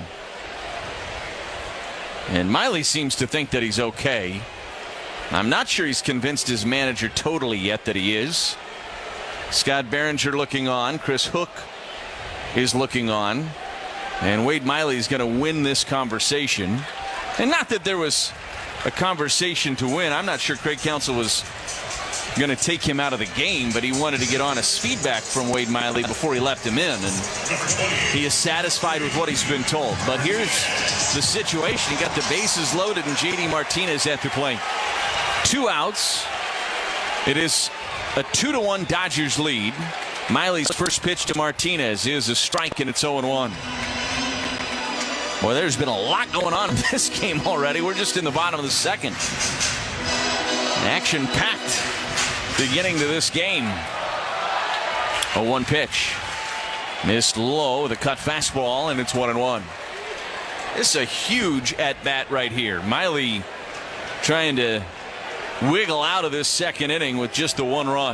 And Miley seems to think that he's okay. I'm not sure he's convinced his manager totally yet that he is. Scott Behringer looking on. Chris Hook is looking on. And Wade Miley is going to win this conversation. And not that there was a conversation to win. I'm not sure Craig Counsell was going to take him out of the game, but he wanted to get honest feedback from Wade Miley before he left him in. And he is satisfied with what he's been told. But here's the situation. He got the bases loaded and J D Martinez at the plate. Two outs. It is a two to one Dodgers lead. Miley's first pitch to Martinez is a strike, and it's oh and one. Boy, there's been a lot going on in this game already. We're just in the bottom of the second. Action-packed beginning to this game. A one pitch. Missed low with a cut fastball, and it's one and one. This is a huge at-bat right here. Miley trying to wiggle out of this second inning with just the one run.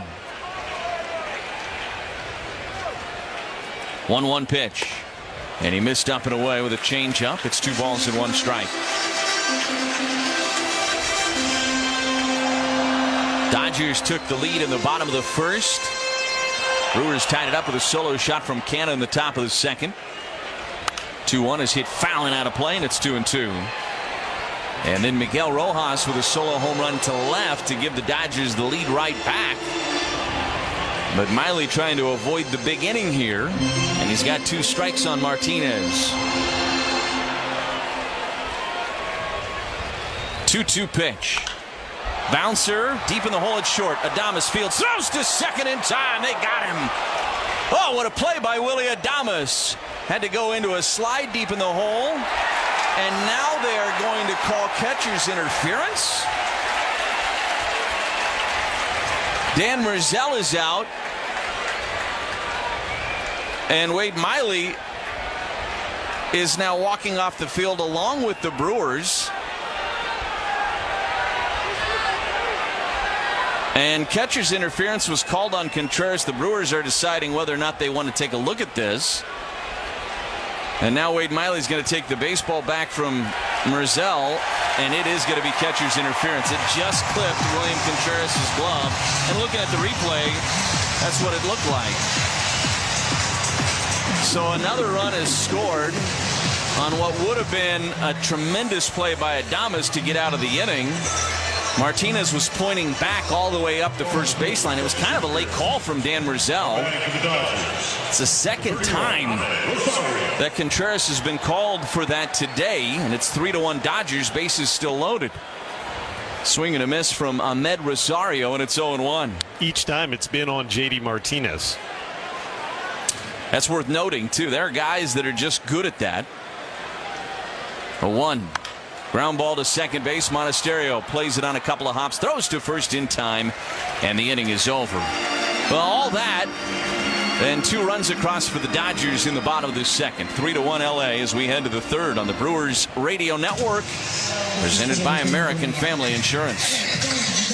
one one pitch. And he missed up and away with a changeup. It's two balls and one strike. Dodgers took the lead in the bottom of the first. Brewers tied it up with a solo shot from Canha in the top of the second. two one is hit fouling out of play, and it's two and two. And then Miguel Rojas with a solo home run to left to give the Dodgers the lead right back. But Miley trying to avoid the big inning here, and he's got two strikes on Martinez. two two pitch. Bouncer deep in the hole at short. Adames fields, throws to second in time. They got him. Oh, what a play by Willy Adames. Had to go into a slide deep in the hole, and now they are going to call catcher's interference. Dan Merzel is out. And Wade Miley is now walking off the field along with the Brewers. And catcher's interference was called on Contreras. The Brewers are deciding whether or not they want to take a look at this. And now Wade Miley's going to take the baseball back from Merzel, and it is going to be catcher's interference. It just clipped William Contreras' glove. And looking at the replay, that's what it looked like. So another run is scored on what would have been a tremendous play by Adames to get out of the inning. Martinez was pointing back all the way up the first baseline. It was kind of a late call from Dan Merzel. It's the second time that Contreras has been called for that today, and it's three to one Dodgers. Bases still loaded. Swing and a miss from Ahmed Rosario, and it's oh and one. Each time it's been on J D Martinez. That's worth noting, too. There are guys that are just good at that. A one. Ground ball to second base. Monasterio plays it on a couple of hops, throws to first in time, and the inning is over. Well, all that, and two runs across for the Dodgers in the bottom of the second. Three to one L A as we head to the third on the Brewers Radio Network, presented by American Family Insurance.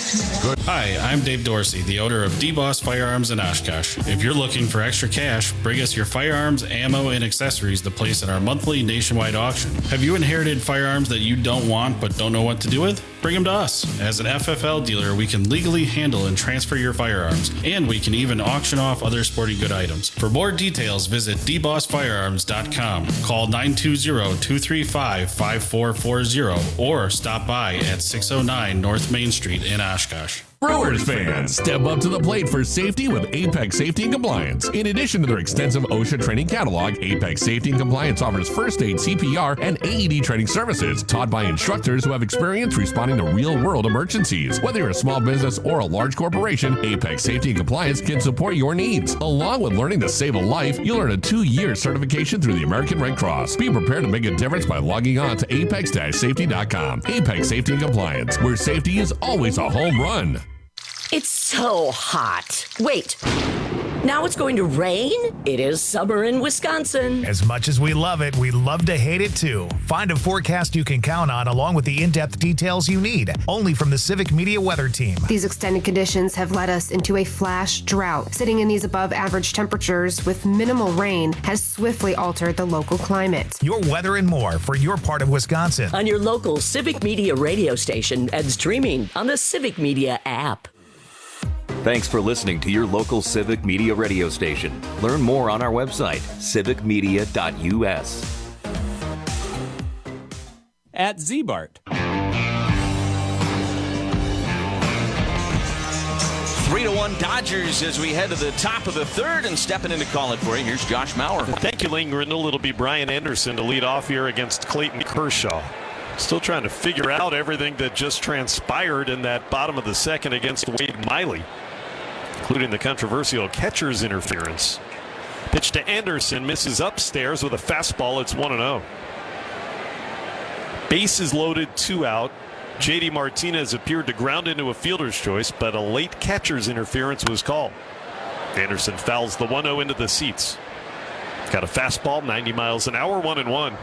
Good. Hi, I'm Dave Dorsey, the owner of D-Boss Firearms in Oshkosh. If you're looking for extra cash, bring us your firearms, ammo, and accessories to place in our monthly nationwide auction. Have you inherited firearms that you don't want but don't know what to do with? Bring them to us. As an F F L dealer, we can legally handle and transfer your firearms, and we can even auction off other sporting good items. For more details, visit d boss firearms dot com. Call nine two zero, two three five, five four four zero or stop by at six oh nine North Main Street in Oshkosh. Brewers fans, step up to the plate for safety with Apex Safety and Compliance. In addition to their extensive OSHA training catalog, Apex Safety and Compliance offers first aid, C P R, and A E D training services taught by instructors who have experience responding to real-world emergencies. Whether you're a small business or a large corporation, Apex Safety and Compliance can support your needs. Along with learning to save a life, you'll earn a two-year certification through the American Red Cross. Be prepared to make a difference by logging on to apex safety dot com. Apex Safety and Compliance, where safety is always a home run. It's so hot. Wait. Now it's going to rain? It is summer in Wisconsin. As much as we love it, we love to hate it too. Find a forecast you can count on along with the in-depth details you need. Only from the Civic Media Weather Team. These extended conditions have led us into a flash drought. Sitting in these above average temperatures with minimal rain has swiftly altered the local climate. Your weather and more for your part of Wisconsin. On your local Civic Media radio station and streaming on the Civic Media app. Thanks for listening to your local Civic Media radio station. Learn more on our website, civic media dot u s. At Z-Bart. Three to one Dodgers as we head to the top of the third, and stepping in to call it for you, here's Josh Mauer. Thank you, Lane Grindle. It'll be Brian Anderson to lead off here against Clayton Kershaw. Still trying to figure out everything that just transpired in that bottom of the second against Wade Miley, including the controversial catcher's interference. Pitch to Anderson, misses upstairs with a fastball. It's one and oh. Bases loaded, two out. J D Martinez appeared to ground into a fielder's choice, but a late catcher's interference was called. Anderson fouls the one oh into the seats. Got a fastball, ninety miles an hour, one and one.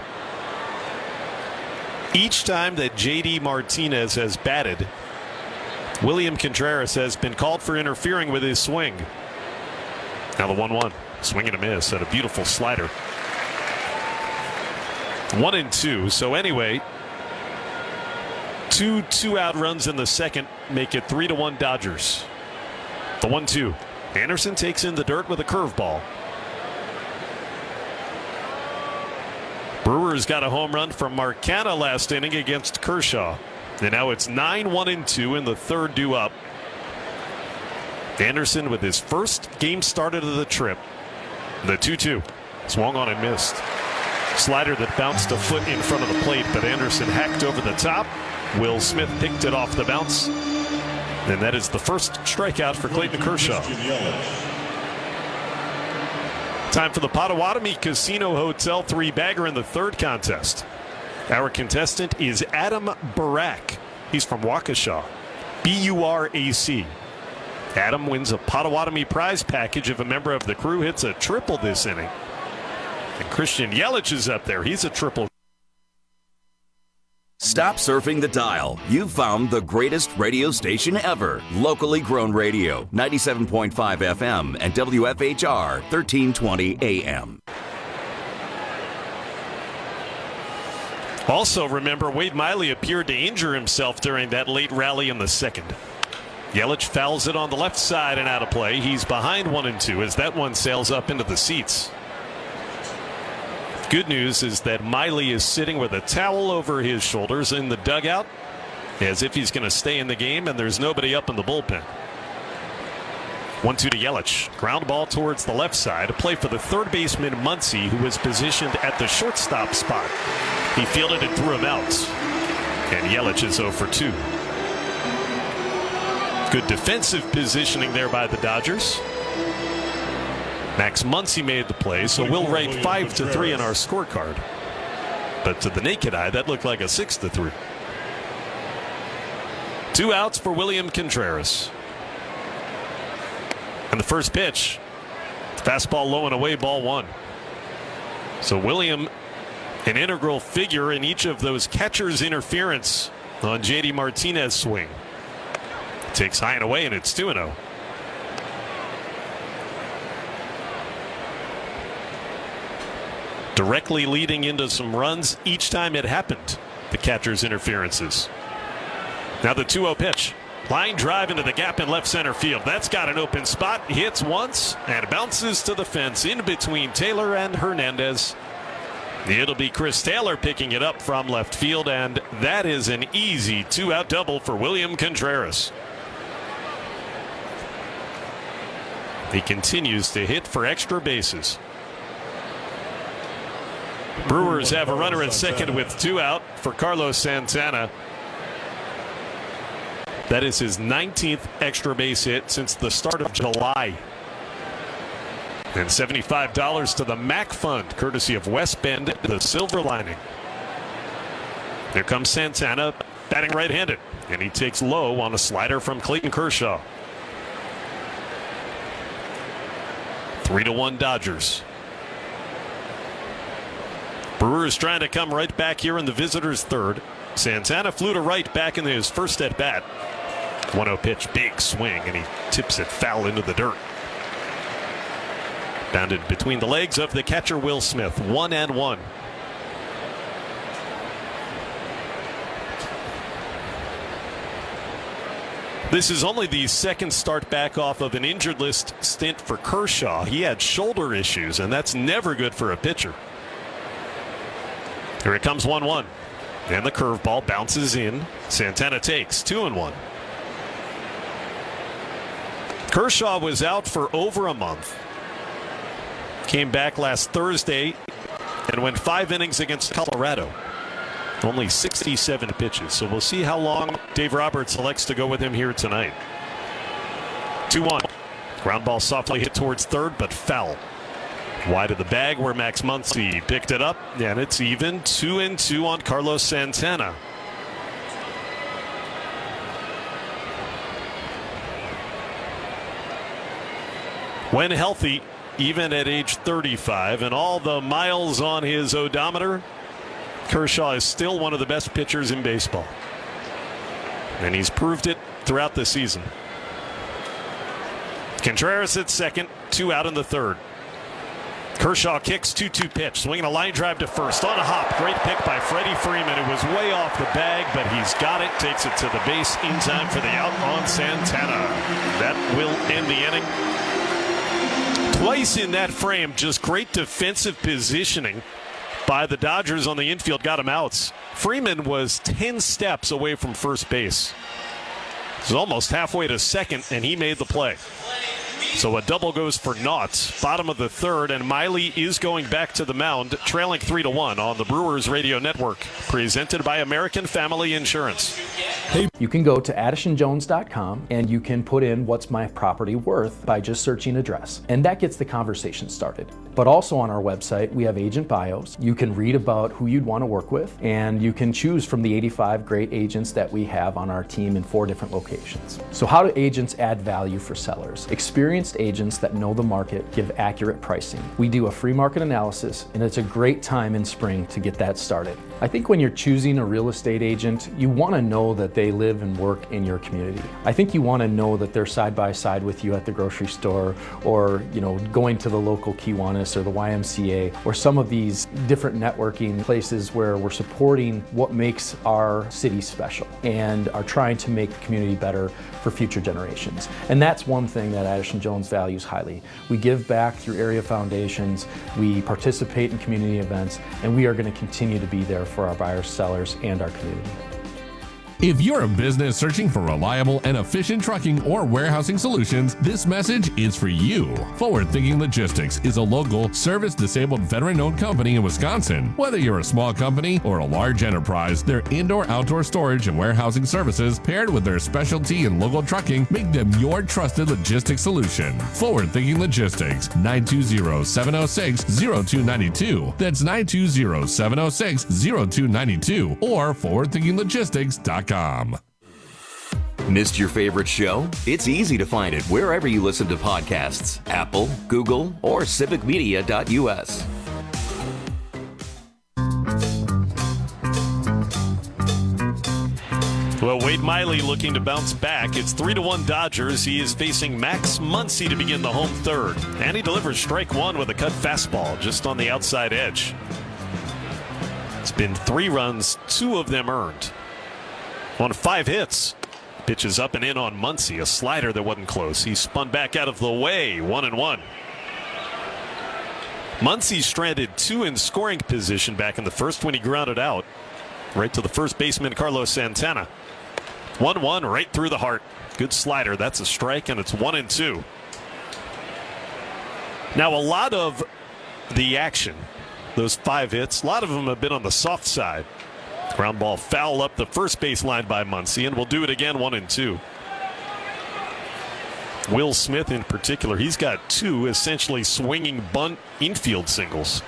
Each time that J D Martinez has batted, William Contreras has been called for interfering with his swing. Now the one one. Swing and a miss at a beautiful slider. One and two. So anyway, two two-out runs in the second make it three to one Dodgers. The one two. Anderson takes in the dirt with a curveball. Brewers got a home run from Marcana last inning against Kershaw. And now it's nine one and two in the third due up. Anderson with his first game started of the trip. The two two. Swung on and missed. Slider that bounced a foot in front of the plate, but Anderson hacked over the top. Will Smith picked it off the bounce. And that is the first strikeout for Clayton Kershaw. Time for the Potawatomi Casino Hotel three-bagger in the third contest. Our contestant is Adam Barak. He's from Waukesha. B U R A C. Adam wins a Potawatomi prize package if a member of the crew hits a triple this inning. And Christian Yelich is up there. He's a triple. Stop surfing the dial. You've found the greatest radio station ever. Locally grown radio, ninety-seven point five F M and W F H R, thirteen twenty A M. Also remember, Wade Miley appeared to injure himself during that late rally in the second. Yelich fouls it on the left side and out of play. He's behind one and two as that one sails up into the seats. Good news is that Miley is sitting with a towel over his shoulders in the dugout as if he's going to stay in the game, and there's nobody up in the bullpen. one two to Yelich. Ground ball towards the left side. A play for the third baseman Muncy, who was positioned at the shortstop spot. He fielded it, threw him out. And Yelich is oh for two. Good defensive positioning there by the Dodgers. Max Muncy made the play, so we'll rate five to three in our scorecard. But to the naked eye, that looked like a six to three. Two outs for William Contreras. And the first pitch, fastball low and away, ball one. So William, an integral figure in each of those catcher's interference on J D Martinez swing. Takes high and away, and it's two and oh. Directly leading into some runs each time it happened. The catcher's interferences. Now the two oh pitch. Line drive into the gap in left center field. That's got an open spot. Hits once and bounces to the fence in between Taylor and Hernandez. It'll be Chris Taylor picking it up from left field, and that is an easy two-out double for William Contreras. He continues to hit for extra bases. Brewers have a runner at second with two out for Carlos Santana. That is his nineteenth extra base hit since the start of July. And seventy-five dollars to the Mac Fund, courtesy of West Bend, the Silver Lining. Here comes Santana, batting right-handed, and he takes low on a slider from Clayton Kershaw. Three to one Dodgers. Brewers trying to come right back here in the visitors' third. Santana flew to right back in his first at bat. one oh pitch, big swing, and he tips it foul into the dirt. Bounded between the legs of the catcher Will Smith. One and one. This is only the second start back off of an injured list stint for Kershaw. He had shoulder issues, and that's never good for a pitcher. Here it comes one one. And the curveball bounces in. Santana takes two and one. Kershaw was out for over a month. Came back last Thursday and went five innings against Colorado. Only sixty-seven pitches. So we'll see how long Dave Roberts elects to go with him here tonight. two one. Ground ball softly hit towards third, but foul. Wide of the bag where Max Muncy picked it up, and it's even two and two on Carlos Santana. When healthy, even at age thirty-five, and all the miles on his odometer, Kershaw is still one of the best pitchers in baseball. And he's proved it throughout the season. Contreras at second, two out in the third. Kershaw kicks two two pitch, swinging a line drive to first on a hop. Great pick by Freddie Freeman. It was way off the bag, but he's got it. Takes it to the base in time for the out on Santana. That will end the inning. Twice in that frame, just great defensive positioning by the Dodgers on the infield, got him outs. Freeman was ten steps away from first base. He was almost halfway to second, and he made the play. So a double goes for naught. Bottom of the third, and Miley is going back to the mound, trailing three to one on the Brewers Radio Network, presented by American Family Insurance. Hey. You can go to addison jones dot com and you can put in what's my property worth by just searching address, and that gets the conversation started. But also on our website, we have agent bios. You can read about who you'd want to work with, and you can choose from the eighty-five great agents that we have on our team in four different locations. So how do agents add value for sellers? Experienced agents that know the market give accurate pricing. We do a free market analysis, and it's a great time in spring to get that started. I think when you're choosing a real estate agent, you want to know that they live and work in your community. I think you want to know that they're side by side with you at the grocery store, or you know, going to the local Kiwanis or the Y M C A, or some of these different networking places where we're supporting what makes our city special and are trying to make the community better for future generations. And that's one thing that Addison Jones values highly. We give back through area foundations, we participate in community events, and we are going to continue to be there for our buyers, sellers, and our community. If you're a business searching for reliable and efficient trucking or warehousing solutions, this message is for you. Forward Thinking Logistics is a local, service-disabled, veteran-owned company in Wisconsin. Whether you're a small company or a large enterprise, their indoor-outdoor storage and warehousing services, paired with their specialty in local trucking, make them your trusted logistics solution. Forward Thinking Logistics, nine two zero, seven zero six, zero two nine two. That's nine two zero, seven zero six, zero two nine two or forward thinking logistics dot com. Missed your favorite show? It's easy to find it wherever you listen to podcasts. Apple, Google, or civic media dot U S. Well, Wade Miley looking to bounce back. It's three to one Dodgers. He is facing Max Muncy to begin the home third. And he delivers strike one with a cut fastball just on the outside edge. It's been three runs, two of them earned. On five hits. Pitches up and in on Muncy, a slider that wasn't close. He spun back out of the way, one and one. Muncy stranded two in scoring position back in the first when he grounded out right to the first baseman, Carlos Santana. one one right through the heart. Good slider. That's a strike, and it's one and two. Now, a lot of the action, those five hits, a lot of them have been on the soft side. Ground ball foul up the first base line by Muncy, and we'll do it again, one and two. Will Smith in particular, he's got two essentially swinging bunt infield singles.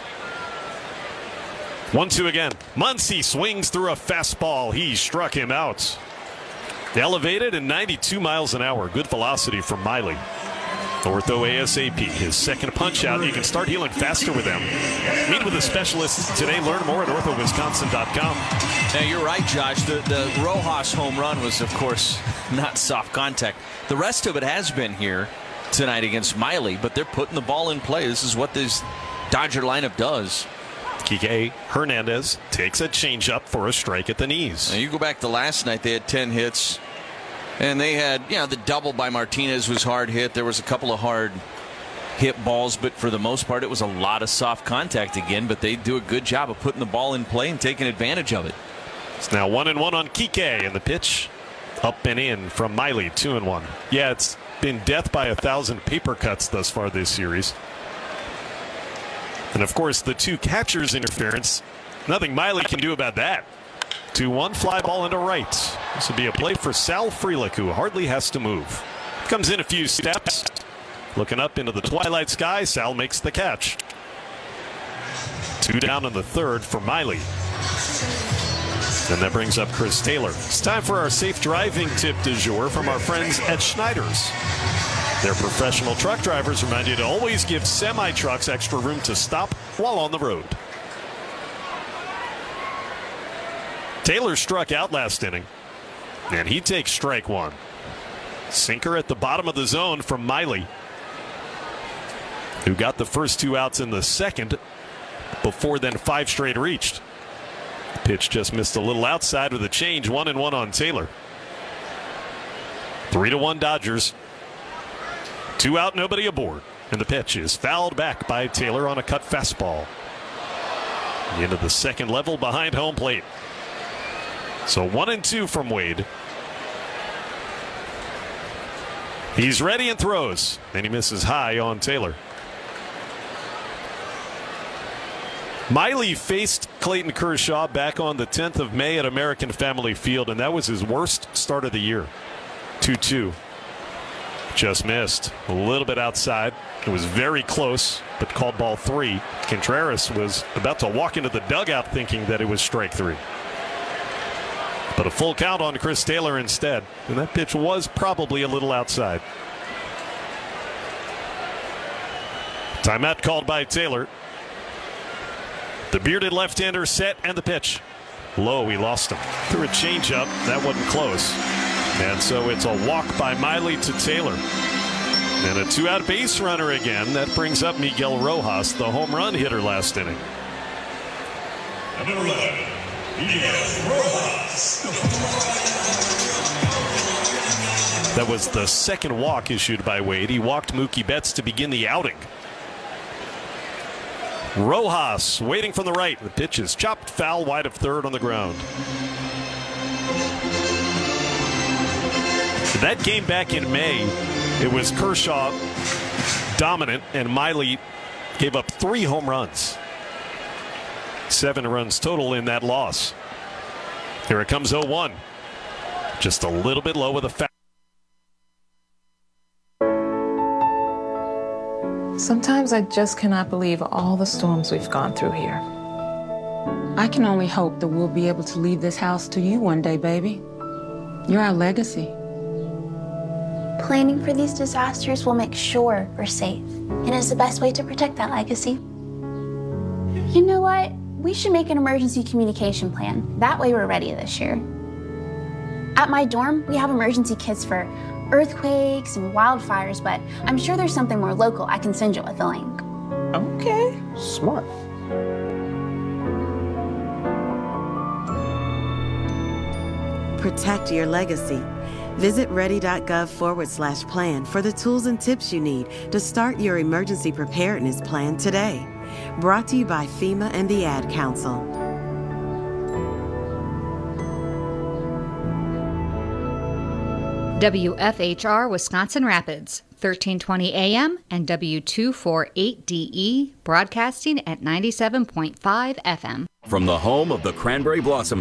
one two again. Muncy swings through a fastball. He struck him out. Elevated and ninety-two miles an hour. Good velocity from Miley. Ortho ASAP, his second punch out. You can start healing faster with them. Meet with a specialist today. Learn more at ortho wisconsin dot com. Now, you're right, Josh. The, the Rojas home run was, of course, not soft contact. The rest of it has been here tonight against Miley, but they're putting the ball in play. This is what this Dodger lineup does. Kike Hernandez takes a changeup for a strike at the knees. Now, you go back to last night, they had ten hits. And they had, you know, the double by Martinez was hard hit. There was a couple of hard hit balls, but for the most part, it was a lot of soft contact again. But they do a good job of putting the ball in play and taking advantage of it. It's now one and one on Kike, and the pitch up and in from Miley, two and one. Yeah, it's been death by a thousand paper cuts thus far this series. And of course, the two catchers' interference. Nothing Miley can do about that. two one, fly ball into right. This would be a play for Sal Frelick, who hardly has to move. Comes in a few steps. Looking up into the twilight sky, Sal makes the catch. Two down in the third for Miley. And that brings up Chris Taylor. It's time for our safe driving tip du jour from our friends at Schneider's. Their professional truck drivers remind you to always give semi-trucks extra room to stop while on the road. Taylor struck out last inning, and he takes strike one. Sinker at the bottom of the zone from Miley, who got the first two outs in the second before then five straight reached. Pitch just missed a little outside with a change, one and one on Taylor. Three to one Dodgers. Two out, nobody aboard. And the pitch is fouled back by Taylor on a cut fastball. Into the second level behind home plate. So one and two from Wade. He's ready and throws. And he misses high on Taylor. Miley faced Clayton Kershaw back on the tenth of May at American Family Field, and that was his worst start of the year. two two. Just missed. A little bit outside. It was very close, but called ball three. Contreras was about to walk into the dugout thinking that it was strike three. But a full count on Chris Taylor instead. And that pitch was probably a little outside. Timeout called by Taylor. The bearded left-hander set and the pitch. Low, he lost him. Threw a changeup. That wasn't close. And so it's a walk by Miley to Taylor. And a two-out base runner again. That brings up Miguel Rojas, the home run hitter last inning. Number eleven, Miguel Rojas. That was the second walk issued by Wade. He walked Mookie Betts to begin the outing. Rojas waiting from the right. The pitch is chopped foul wide of third on the ground. That game back in May, it was Kershaw dominant, and Miley gave up three home runs. Seven runs total in that loss. Here it comes oh one. Just a little bit low with a foul. Sometimes I just cannot believe all the storms we've gone through here. I can only hope that we'll be able to leave this house to you one day, baby. You're our legacy. Planning for these disasters will make sure we're safe, and is the best way to protect that legacy. You know what? We should make an emergency communication plan. That way we're ready this year. At my dorm, we have emergency kits for earthquakes and wildfires, but I'm sure there's something more local I can send you with a link. Okay, smart. Protect your legacy. Visit ready.gov forward slash plan for the tools and tips you need to start your emergency preparedness plan today. Brought to you by FEMA and the Ad Council. W F H R Wisconsin Rapids, thirteen twenty A M and W two forty-eight D E, broadcasting at ninety-seven point five F M. From the home of the Cranberry Blossom